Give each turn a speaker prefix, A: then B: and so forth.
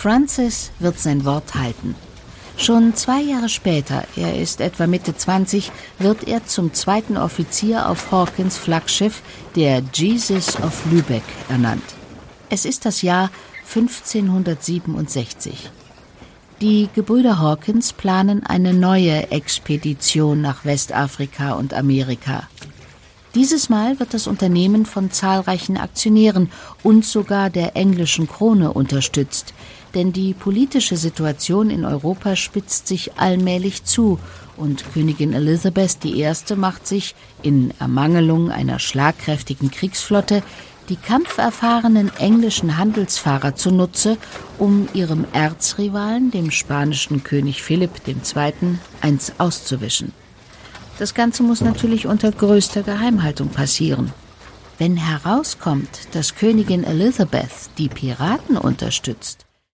A: Francis wird sein Wort halten. Schon 2 Jahre später, er ist etwa Mitte 20, wird er zum 2. Offizier auf Hawkins Flaggschiff, der Jesus of Lübeck, ernannt. Es ist das Jahr 1567. Die Gebrüder Hawkins planen eine neue Expedition nach Westafrika und Amerika. Dieses Mal wird das Unternehmen von zahlreichen Aktionären und sogar der englischen Krone unterstützt, denn die politische Situation in Europa spitzt sich allmählich zu und Königin Elizabeth I. macht sich, in Ermangelung einer schlagkräftigen Kriegsflotte, die kampferfahrenen englischen Handelsfahrer zunutze, um ihrem Erzrivalen, dem spanischen König Philipp II., eins auszuwischen. Das Ganze muss natürlich unter größter Geheimhaltung passieren. Wenn herauskommt, dass Königin Elizabeth die Piraten unterstützt,